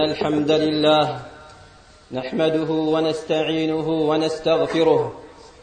الحمد لله نحمده ونستعينه ونستغفره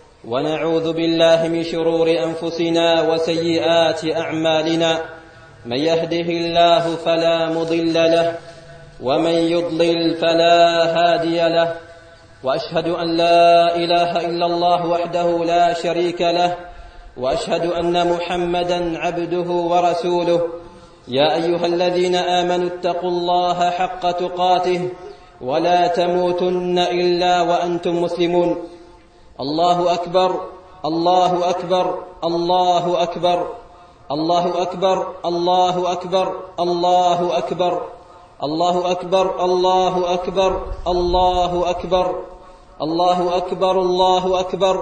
ونعوذ بالله من شرور أنفسنا وسيئات أعمالنا. من يهده الله فلا مضل له ومن يضلل فلا هادي له، وأشهد أن لا إله إلا الله وحده لا شريك له، وأشهد أن محمدا عبده ورسوله. يا أيها الذين آمنوا اتقوا الله حق تقاته ولا تموتن إلا وأنتم مسلمون. الله أكبر الله أكبر الله أكبر الله أكبر الله أكبر الله أكبر الله أكبر الله أكبر الله أكبر الله أكبر الله أكبر.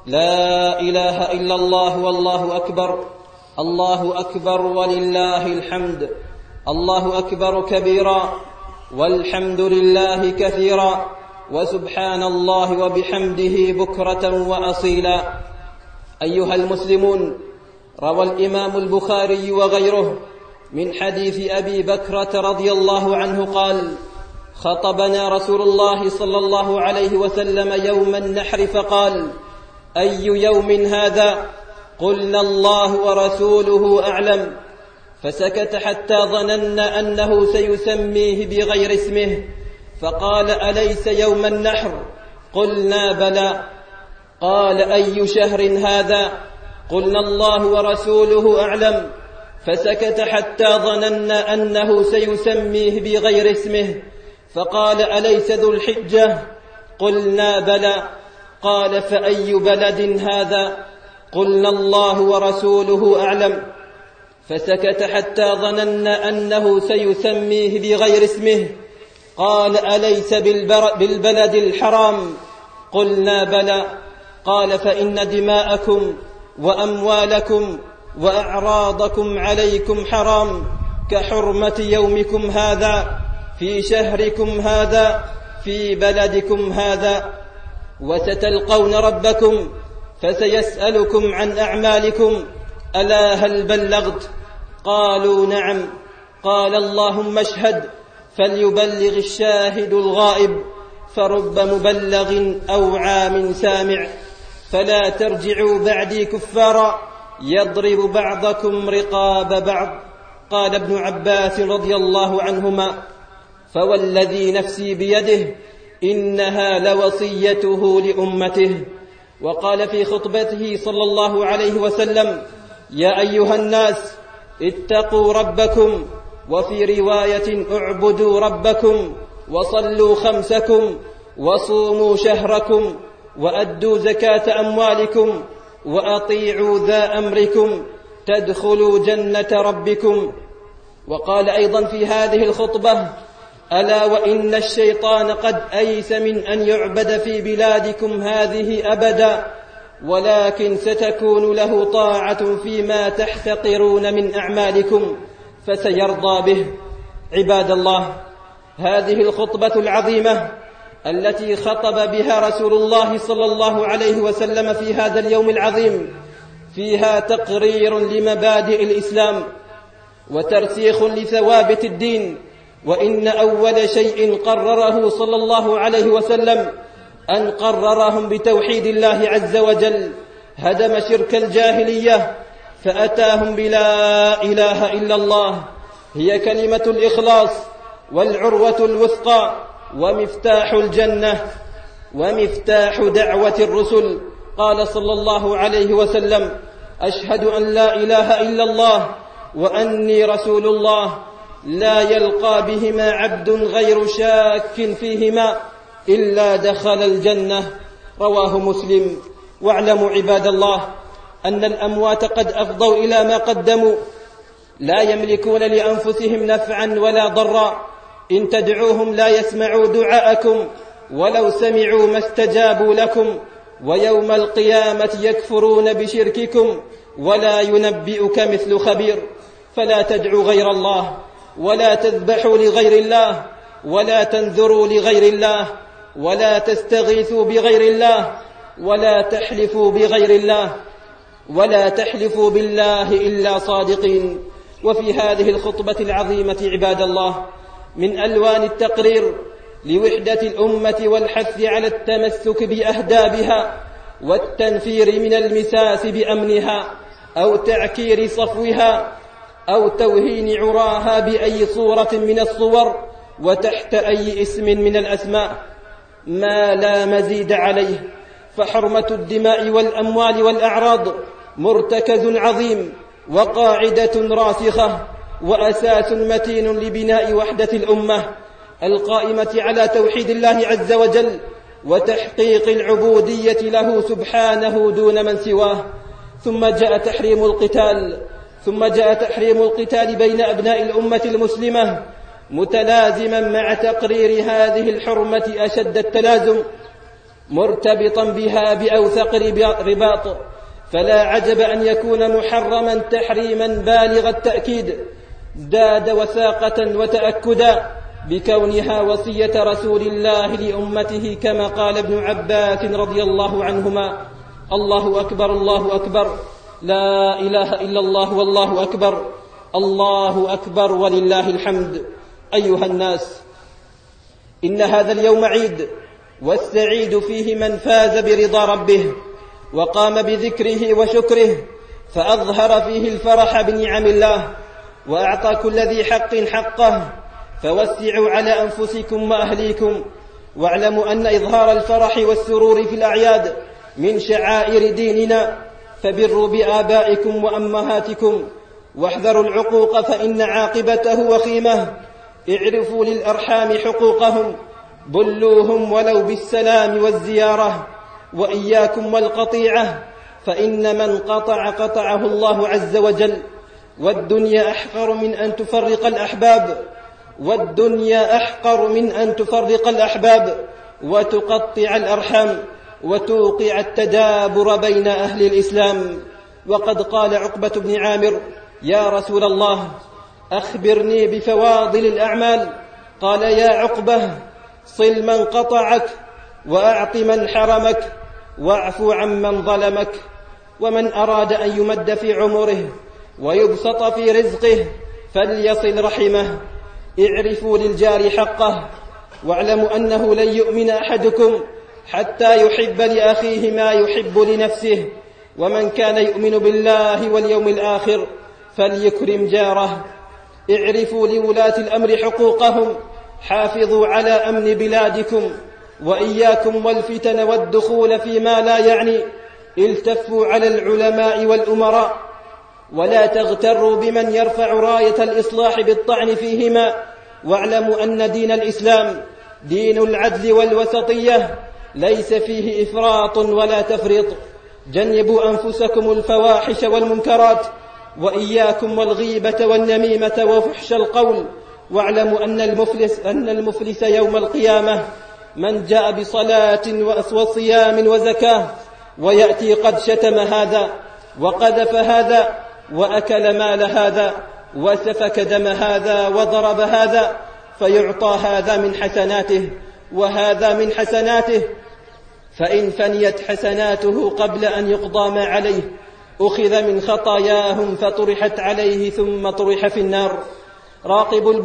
لا إله إلا الله والله أكبر. الله أكبر ولله الحمد. الله أكبر كبيرا والحمد لله كثيرا وسبحان الله وبحمده بكرة وأصيلا. أيها المسلمون، روى الإمام البخاري وغيره من حديث أبي بكرة رضي الله عنه قال: خطبنا رسول الله صلى الله عليه وسلم يوم النحر فقال: أي يوم هذا؟ قلنا: الله ورسوله أعلم. فسكت حتى ظننا أنه سيسميه بغير اسمه، فقال: أليس يوم النحر؟ قلنا: بلى. قال: أي شهر هذا؟ قلنا: الله ورسوله أعلم. فسكت حتى ظننا أنه سيسميه بغير اسمه، فقال: أليس ذو الحجة؟ قلنا: بلى. قال: فأي بلد هذا؟ قلنا: الله ورسوله أعلم. فسكت حتى ظننا أنه سيسميه بغير اسمه، قال: أليس بالبلد الحرام؟ قلنا: بلى. قال: فإن دماءكم وأموالكم وأعراضكم عليكم حرام كحرمة يومكم هذا في شهركم هذا في بلدكم هذا. وستلقون ربكم فسيسألكم عن أعمالكم، ألا هل بلغت؟ قالوا: نعم. قال: اللهم اشهد فليبلغ الشاهد الغائب، فرب مبلغ أوعى من سامع. فلا ترجعوا بعدي كفارا يضرب بعضكم رقاب بعض. قال ابن عباس رضي الله عنهما: فوالذي نفسي بيده إنها لوصيته لأمته. وقال في خطبته صلى الله عليه وسلم: يا أيها الناس اتقوا ربكم، وفي رواية اعبدوا ربكم، وصلوا خمسكم، وصوموا شهركم، وأدوا زكاة أموالكم، وأطيعوا ذا أمركم تدخلوا جنة ربكم. وقال أيضا في هذه الخطبة: ألا وإن الشيطان قد أيس من أن يعبد في بلادكم هذه أبدا، ولكن ستكون له طاعة فيما تحتقرون من أعمالكم فسيرضى به. عباد الله، هذه الخطبة العظيمة التي خطب بها رسول الله صلى الله عليه وسلم في هذا اليوم العظيم فيها تقرير لمبادئ الإسلام وترسيخ لثوابت الدين. وإن أول شيء قرره صلى الله عليه وسلم أن قررهم بتوحيد الله عز وجل، هدم شرك الجاهلية فأتاهم بلا إله إلا الله، هي كلمة الإخلاص والعروة الوثقى ومفتاح الجنة ومفتاح دعوة الرسل. قال صلى الله عليه وسلم: أشهد أن لا إله إلا الله وأني رسول الله، لا يلقى بهما عبد غير شاك فيهما إلا دخل الجنة. رواه مسلم. واعلموا عباد الله أن الأموات قد أفضوا إلى ما قدموا، لا يملكون لأنفسهم نفعا ولا ضرا، إن تدعوهم لا يسمعوا دعاءكم، ولو سمعوا ما استجابوا لكم، ويوم القيامة يكفرون بشرككم، ولا ينبئك مثل خبير. فلا تدعوا غير الله، ولا تذبحوا لغير الله، ولا تنذروا لغير الله، ولا تستغيثوا بغير الله، ولا تحلفوا بغير الله، ولا تحلفوا بالله إلا صادقين. وفي هذه الخطبة العظيمة عباد الله من ألوان التقرير لوحدة الأمة والحث على التمسك بأهدابها والتنفير من المساس بأمنها أو تعكير صفوها أو توهين عراها بأي صورة من الصور وتحت أي اسم من الأسماء، ما لا مزيد عليه. فحرمة الدماء والأموال والأعراض مرتكز عظيم وقاعدة راسخة وأساس متين لبناء وحدة الأمة القائمة على توحيد الله عز وجل وتحقيق العبودية له سبحانه دون من سواه. ثم جاء تحريم القتال بين أبناء الأمة المسلمة متلازما مع تقرير هذه الحرمة أشد التلازم، مرتبطا بها بأوثق رباط، فلا عجب أن يكون محرما تحريما بالغ التأكيد زاد وثاقة وتأكدا بكونها وصية رسول الله لأمته، كما قال ابن عباس رضي الله عنهما: الله أكبر الله أكبر، لا إله إلا الله والله أكبر، الله أكبر ولله الحمد. أيها الناس، إن هذا اليوم عيد، والسعيد فيه من فاز برضا ربه وقام بذكره وشكره، فأظهر فيه الفرح بنعم الله وأعطى كل ذي حق حقه. فوسعوا على أنفسكم وأهليكم، واعلموا أن إظهار الفرح والسرور في الأعياد من شعائر ديننا، فبروا بآبائكم وأمهاتكم واحذروا العقوق فإن عاقبته وخيمة. اعرفوا للأرحام حقوقهم، بلوهم ولو بالسلام والزيارة، وإياكم والقطيعة، فإن من قطعه الله عز وجل. والدنيا أحقر من أن تفرق الأحباب وتقطع الأرحام وتوقع التدابر بين أهل الإسلام. وقد قال عقبة بن عامر: يا رسول الله، أخبرني بفواضل الأعمال. قال: يا عقبة، صل من قطعك، وأعط من حرمك، واعف عمن ظلمك. ومن أراد أن يمد في عمره ويبسط في رزقه فليصل رحمه. اعرفوا للجار حقه، واعلموا أنه لن يؤمن أحدكم حتى يحب لأخيه ما يحب لنفسه. ومن كان يؤمن بالله واليوم الآخر فليكرم جاره. اعرفوا لولاة الأمر حقوقهم، حافظوا على أمن بلادكم، وإياكم والفتن والدخول فيما لا يعني. التفوا على العلماء والأمراء، ولا تغتروا بمن يرفع راية الإصلاح بالطعن فيهما. واعلموا أن دين الإسلام دين العدل والوسطية، ليس فيه إفراط ولا تفريط. جنبوا أنفسكم الفواحش والمنكرات، وإياكم والغيبة والنميمة وفحش القول. واعلموا أن المفلس يوم القيامة من جاء بصلاة وصيام وزكاة ويأتي قد شتم هذا وقذف هذا وأكل مال هذا وسفك دم هذا وضرب هذا، فيعطى هذا من حسناته وهذا من حسناته، فإن فنيت حسناته قبل أن يقضى ما عليه أخذ من خطاياهم فطرحت عليه ثم طرح في النار. راقبوا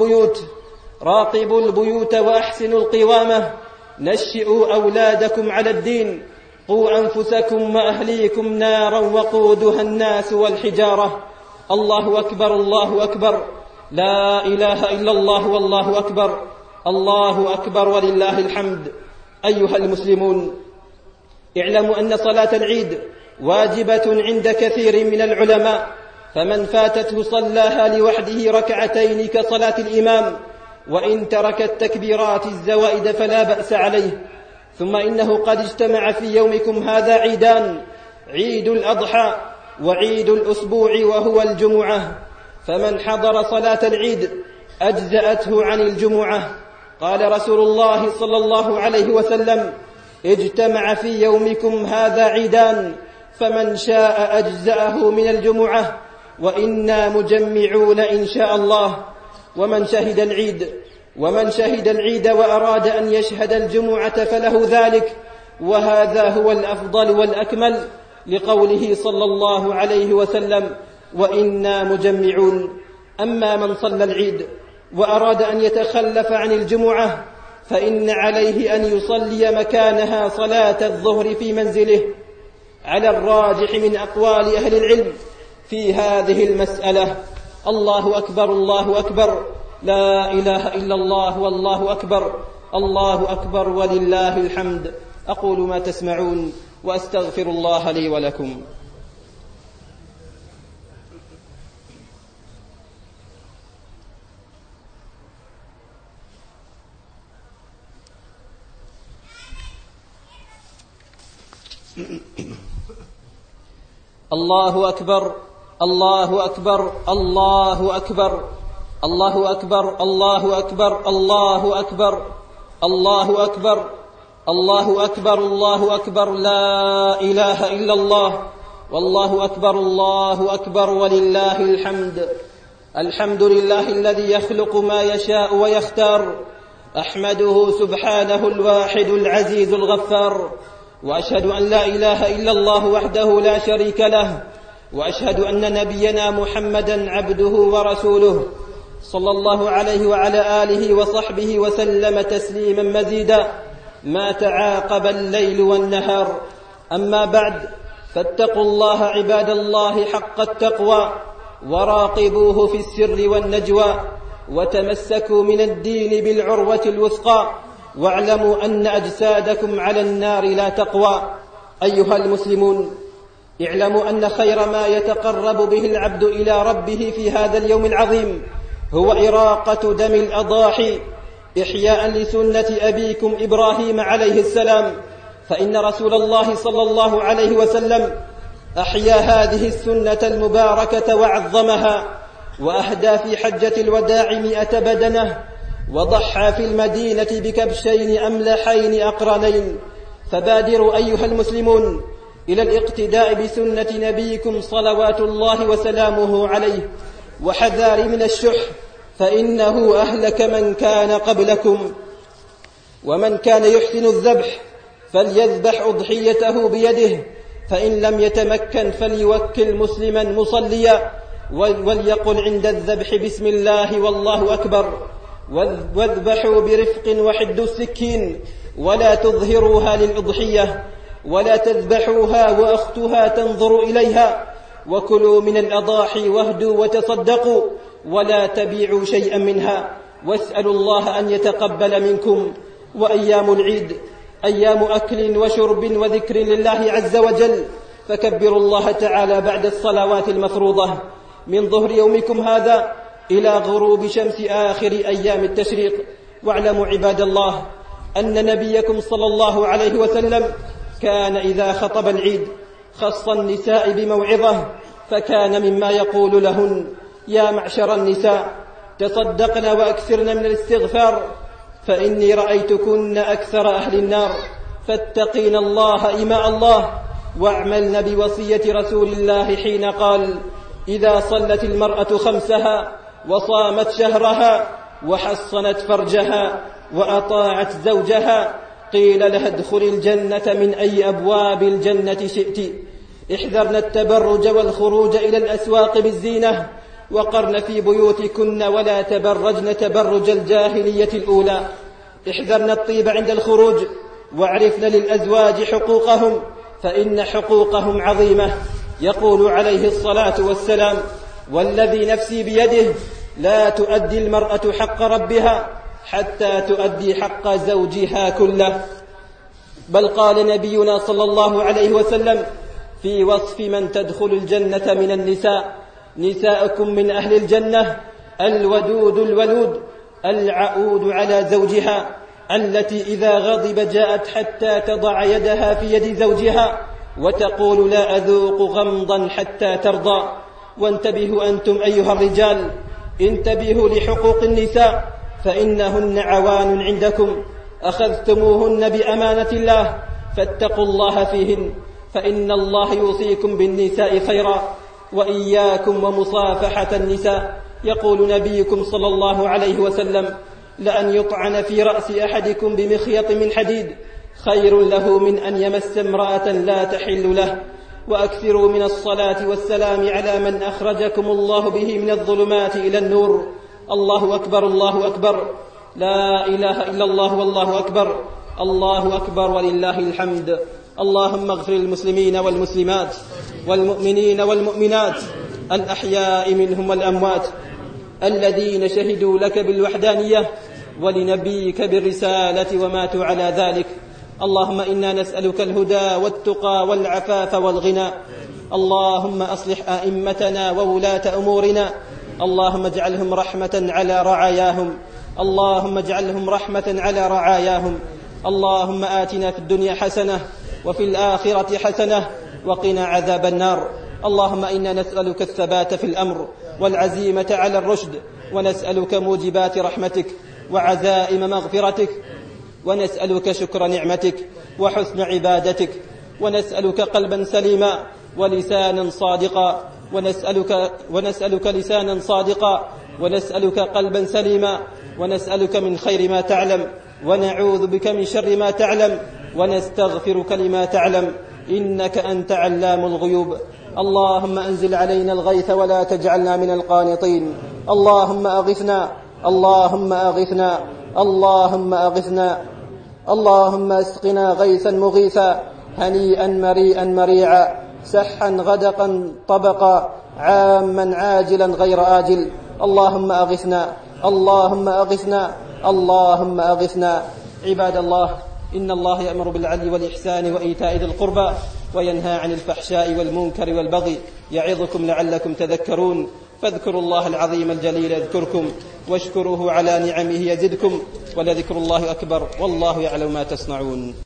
البيوت وأحسنوا القوامة. نشئوا أولادكم على الدين. قوا أنفسكم وأهليكم نارا وقودها الناس والحجارة. الله أكبر الله أكبر، لا إله إلا الله والله أكبر، الله أكبر ولله الحمد. أيها المسلمون، اعلموا أن صلاة العيد واجبة عند كثير من العلماء، فمن فاتته صلاها لوحده ركعتين كصلاة الإمام، وإن ترك التكبيرات الزوائد فلا بأس عليه. ثم إنه قد اجتمع في يومكم هذا عيدان: عيد الأضحى وعيد الأسبوع وهو الجمعة، فمن حضر صلاة العيد أجزأته عن الجمعة. قال رسول الله صلى الله عليه وسلم: اجتمع في يومكم هذا عيدان، فمن شاء أجزأه من الجمعة، وإنا مجمعون إن شاء الله. ومن شهد العيد وأراد أن يشهد الجمعة فله ذلك، وهذا هو الأفضل والأكمل، لقوله صلى الله عليه وسلم: وإنا مجمعون. أما من صلى العيد وأراد أن يتخلف عن الجمعة فإن عليه أن يصلي مكانها صلاة الظهر في منزله، على الراجح من أقوال أهل العلم في هذه المسألة. الله أكبر الله أكبر، لا إله إلا الله والله أكبر، الله أكبر ولله الحمد. أقول ما تسمعون وأستغفر الله لي ولكم. الله أكبر الله أكبر الله أكبر الله أكبر الله أكبر الله أكبر الله أكبر الله أكبر الله أكبر، لا إله إلا الله والله أكبر، الله أكبر ولله الحمد. الحمد لله الذي يخلق ما يشاء ويختار، أحمده سبحانه الواحد العزيز الغفار، وأشهد أن لا إله إلا الله وحده لا شريك له، وأشهد أن نبينا محمدا عبده ورسوله صلى الله عليه وعلى آله وصحبه وسلم تسليما مزيدا ما تعاقب الليل والنهار. أما بعد، فاتقوا الله عباد الله حق التقوى، وراقبوه في السر والنجوى، وتمسكوا من الدين بالعروة الوثقى، واعلموا أن أجسادكم على النار لا تقوى. أيها المسلمون، اعلموا أن خير ما يتقرب به العبد إلى ربه في هذا اليوم العظيم هو إراقة دم الأضاحي، إحياء لسنة أبيكم إبراهيم عليه السلام، فإن رسول الله صلى الله عليه وسلم أحيا هذه السنة المباركة وعظمها، وأهدى في حجة الوداع 100 بدنة، وضحى في المدينة بكبشين أملحين أقرنين. فبادروا أيها المسلمون إلى الاقتداء بسنة نبيكم صلوات الله وسلامه عليه، وحذار من الشح، فإنه أهلك من كان قبلكم. ومن كان يحسن الذبح فليذبح أضحيته بيده، فإن لم يتمكن فليوكل مسلما مصليا، وليقل عند الذبح بسم الله والله أكبر، واذبحوا برفق وحدوا السكين، ولا تظهروها للأضحية، ولا تذبحوها وأختها تنظر إليها، وكلوا من الأضاحي واهدوا وتصدقوا، ولا تبيعوا شيئا منها، واسألوا الله أن يتقبل منكم. وأيام العيد أيام أكل وشرب وذكر لله عز وجل، فكبروا الله تعالى بعد الصلوات المفروضة من ظهر يومكم هذا إلى غروب شمس آخر أيام التشريق. واعلموا عباد الله أن نبيكم صلى الله عليه وسلم كان إذا خطب العيد خص النساء بموعظة، فكان مما يقول لهن: يا معشر النساء، تصدقن وأكثرن من الاستغفار، فإني رأيتكن أكثر أهل النار، فاتقين الله إماء الله، واعملن بوصية رسول الله حين قال: إذا صلت المرأة خمسها وصامت شهرها وحصنت فرجها وأطاعت زوجها قيل لها ادخل الجنة من أي أبواب الجنة شئت. احذرن التبرج والخروج إلى الأسواق بالزينة، وقرن في بيوتكن ولا تبرجن تبرج الجاهلية الأولى. احذرن الطيب عند الخروج، واعرفن للأزواج حقوقهم، فإن حقوقهم عظيمة. يقول عليه الصلاة والسلام: والذي نفسي بيده لا تؤدي المرأة حق ربها حتى تؤدي حق زوجها كله. بل قال نبينا صلى الله عليه وسلم في وصف من تدخل الجنة من النساء: نساءكم من أهل الجنة الودود الولود العؤود على زوجها، التي إذا غضب جاءت حتى تضع يدها في يد زوجها وتقول: لا أذوق غمضا حتى ترضى. وانتبهوا أنتم أيها الرجال، انتبهوا لحقوق النساء، فإنهن عوان عندكم، أخذتموهن بأمانة الله، فاتقوا الله فيهن، فإن الله يوصيكم بالنساء خيرا، وإياكم ومصافحة النساء. يقول نبيكم صلى الله عليه وسلم: لأن يطعن في رأس أحدكم بمخيط من حديد خير له من أن يمس امرأة لا تحل له. وأكثروا من الصلاة والسلام على من أخرجكم الله به من الظلمات إلى النور، الله أكبر الله أكبر، لا إله إلا الله والله أكبر، الله أكبر ولله الحمد. اللهم اغفر للمسلمين والمسلمات والمؤمنين والمؤمنات الأحياء منهم والأموات الذين شهدوا لك بالوحدانية ولنبيك بالرسالة وماتوا على ذلك. اللهم إنا نسألك الهدى والتقى والعفاف والغنى. اللهم أصلح أئمتنا وولاة أمورنا، اللهم اجعلهم رحمة على رعاياهم، اللهم اجعلهم رحمة على رعاياهم. اللهم آتنا في الدنيا حسنة وفي الآخرة حسنة وقنا عذاب النار. اللهم إنا نسألك الثبات في الأمر والعزيمة على الرشد، ونسألك موجبات رحمتك وعزائم مغفرتك، ونسألك شكر نعمتك وحسن عبادتك، ونسألك قلبا سليما ولسانا صادقا، ونسألك لسانا صادقا، ونسألك قلبا سليما، ونسألك من خير ما تعلم، ونعوذ بك من شر ما تعلم، ونستغفرك لما تعلم، إنك أنت علام الغيوب. اللهم أنزل علينا الغيث ولا تجعلنا من القانطين. اللهم أغثنا، اللهم أغثنا، اللهم أغثنا. اللهم اسقنا غيثا مغيثا، هنيئا مريئا مريعا، سحا غدقا طبقا، عاما عاجلا غير آجل. اللهم أغثنا، اللهم أغثنا، اللهم أغثنا. عباد الله، إن الله يأمر بالعدل والإحسان وإيتاء ذي القربى وينهى عن الفحشاء والمنكر والبغي، يعظكم لعلكم تذكرون. فاذكروا الله العظيم الجليل يذكركم، واشكروه على نعمه يزدكم، ولذكر الله أكبر، والله يعلم ما تصنعون.